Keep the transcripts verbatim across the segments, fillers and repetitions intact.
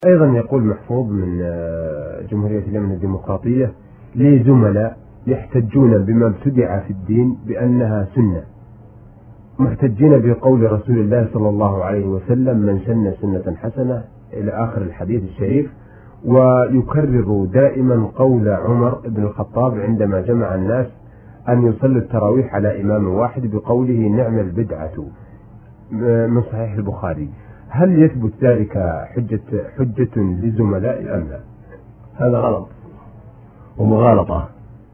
أيضا يقول محفوظ من جمهورية اليمن الديمقراطية: لي زملاء يحتجون بما ابتدع في الدين بأنها سنة، محتجين بقول رسول الله صلى الله عليه وسلم: من سن سنة حسنة إلى آخر الحديث الشريف، ويكرر دائما قول عمر بن الخطاب عندما جمع الناس أن يصلوا التراويح على إمام واحد بقوله: نعم البدعة، من صحيح البخاري. هل يثبت ذلك حجة حجة لزملاء أم لا؟ هذا غلط ومغالطة،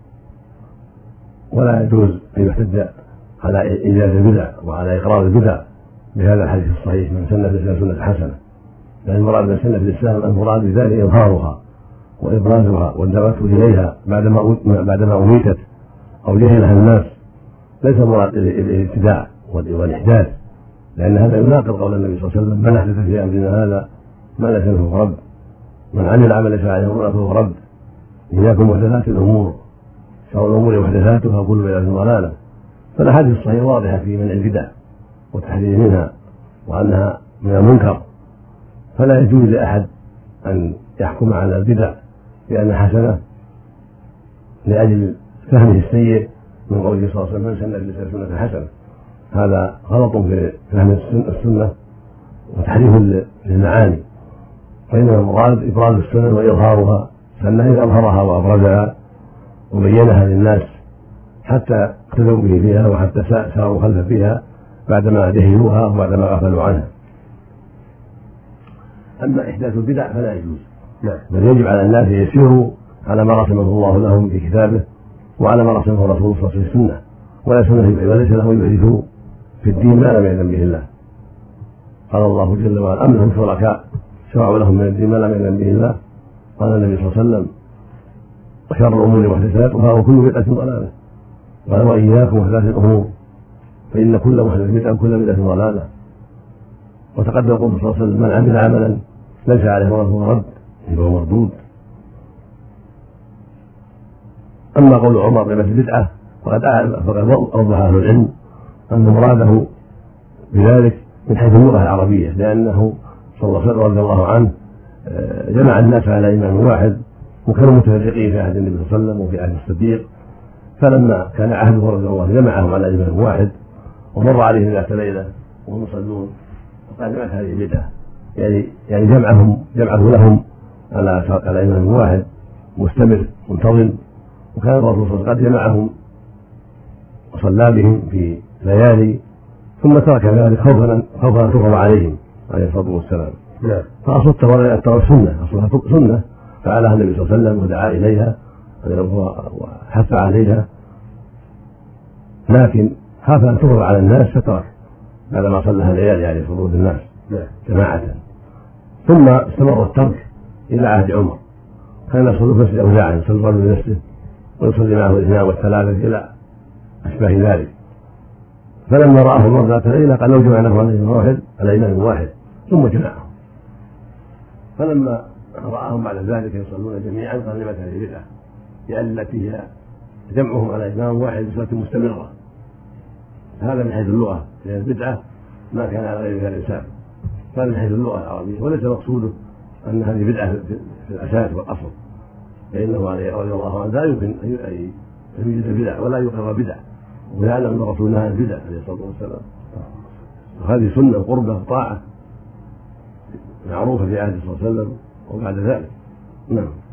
ولا يجوز أن يحتج على إيجاد البدع وعلى إقرار البدع بهذا الحديث الصحيح: من سن في الإسلام سنة حسنة. لأن المراد من سنة في الإسلام المراد بذلك إظهارها وإبرازها والدعوة إليها بعدما بعدما أميتت أو جهلها الناس، ليس المراد الابتداع والإحداث، لأن هذا يناقض قول النبي صلى الله عليه وسلم: من أحدث في أمرنا هذا ما ليس منه رد، من عمل عمل ليس عليه أمرنا فهو رد. إياكم محدثات الأمور، شر الأمور محدثاتها وكل بدعة ضلالة. فالأحاديث الصحيحة واضحة في منع البدع والتحذير منها وأنها من المنكر، فلا يجوز لأحد أن يحكم على البدع بأنها حسنة لأجل فهمه السيء من قوله صلى الله عليه وسلم: من سن في الإسلام سنة حسنة. هذا غلط في فهم السنة وتحريف للمعاني، فإنما المراد إبراز السنن وإظهارها، فإنه أظهرها وأبرزها وبينها للناس حتى اقتدوا به فيها وحتى ساروا خلف فيها بعدما جهلوها وبعدما غفلوا عنها. أما إحداث البدع فلا يجوز، بل يجب على الناس يسيروا على ما رسمه الله لهم في كتابه وعلى ما رسمه رسول الله صلى الله عليه وسلم في السنة، وليس له يحدثوا في الدين ما لم يأذن به الله. قال الله جل وعلا: أم لهم شركاء شرعوا لهم من الدين ما لم يأذن به الله. قال النبي صلى الله عليه وسلم: وشر الأمور محدثاتها وكل بدعة ضلالة. قال: وإياكم محدثات الأمور فإن كل محدث بدعة وكل بدعة ضلالة. وتقدم قول صلى الله عليه وسلم: من عمل عملا ليس عليه أمرنا فهو رد، فهو مردود. أما قول عمر بما في البدعة فقد أوضح أهل العلم أن مراده بذلك من حيث اللغة العربية، لأنه صلى الله عليه وسلم رضي الله عنه جمع الناس على إمام واحد، وكانوا متفرقين في عهد النبي صلى الله عليه وسلم وفي عهد الصديق، فلما كان عهده رضي الله عنه جمعهم على إمام واحد ومر عليهم ذات ليلة وهم يصلون، فقال: جمعت هذه البدعة، يعني يعني جمعهم جمعه لهم على على إمام واحد مستمر منتظم. وكان الرسول صلى الله عليه وسلم قد جمعهم وصلى بهم في ليالي ثم ترك ذلك خوفا خوفا ان تفرض عليهم عليه الصلاه والسلام. نعم. فاصل التراويح سنه، اصلها سنه فعلها النبي صلى الله عليه وسلم ودعا اليها وحث عليها، لكن خاف ان تفرض على الناس فترك بعدما صلىها ليالي عليه الصلاه والسلام الناس جماعه. ثم استمر الترك الى عهد عمر، كان يصلي في مسجد اوزاعا، يصلي الرجل بنفسه ويصلي معه الاثنان والثلاثه الى اشباه ذلك. فلما رآه عمر ذات ليلة قال: لو جمعناه على إمام واحد على إمام واحد، ثم جمعهم. فلما رآهم بعد ذلك يصلون جميعا قال: لم هذه بدعة، لأن التي هي جمعهم على إمام واحد بصلاة مستمرة. هذا من حيث اللغة، لأن البدعة ما كان على غير ذلك الإنسان، هذا من حيث اللغة العربية، وليس مقصوده أن هذه بدعة في الأساس والأصل، فإنه رضي الله عنه لا يمكن أن يوجد البدع ولا يقر بدع، ويعلم ان الرسول نهى البدع عليه الصلاه والسلام. وهذه سنه وقربه وطاعه معروفه في عهد صلى الله عليه وسلم وبعد ذلك. نعم.